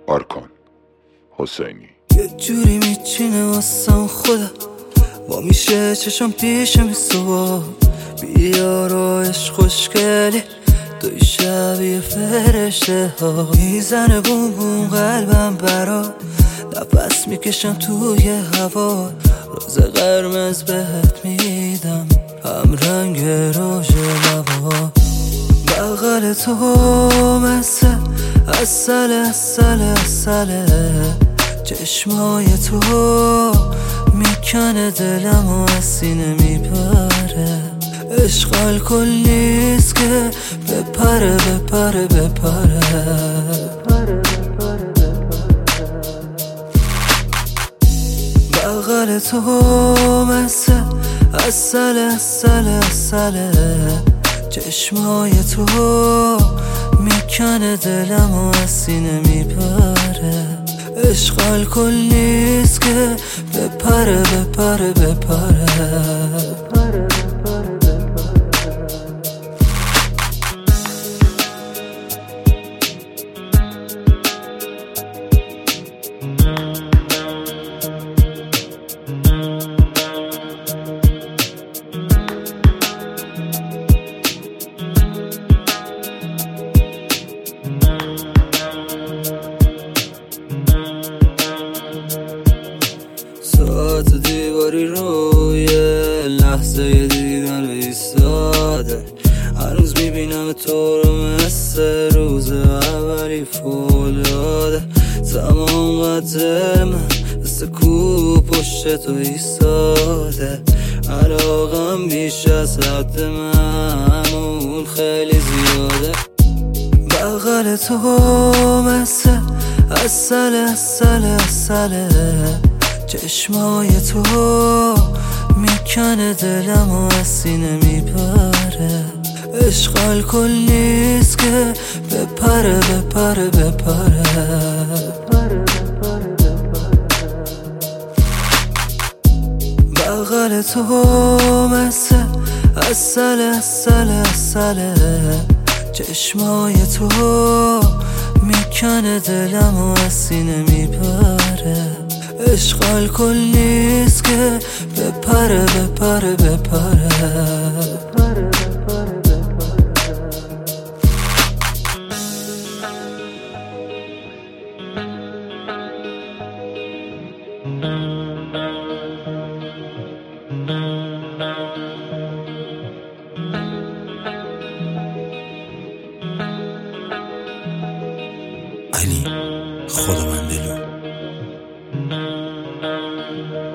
آرکان حسینی. یه جوری میچینه واسم خدا، با میشه چشم پیش میسوا، بیار و عشق خوشگلی توی شبیه فرشته ها، میزنه بوم بوم قلبم برات، نفس میکشم توی هوا، روز قرمز بهت میدم هم رنگ روژ لبا، بغل تو مثل عسله چشمای تو میکنه دلم و از سینه میپره، عشق الکل نیست که بپره بغل تو مثل عسله چشمای تو میکنه دلم و از سینه میپره، عشق الکل نیست که بپره ساعت دیواری روی لحظه دیدن ایستاده، هنوز میبینم تو رو مثل روز اولی فولاده، تمام قدر من مثل کو پشت تو ایستاده، علاقم بیش از حد معمول خیلی زیاده، بغل تو مثل عسله چشمای تو میکنه دلم و از سینه میپره، عشق الکل نیست که بپره بغل تو مثل عسله چشمای تو میکنه دلم و از سینه میپره، عشق الکل نیست که بپره علی خداوندلو.